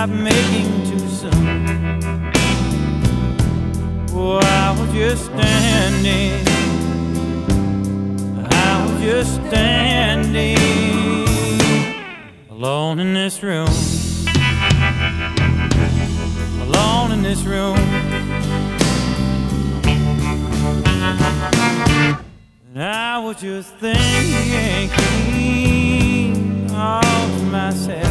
stop making too soon. Oh, I was just standing, I was just standing alone in this room, alone in this room. And I was just thinking all to myself,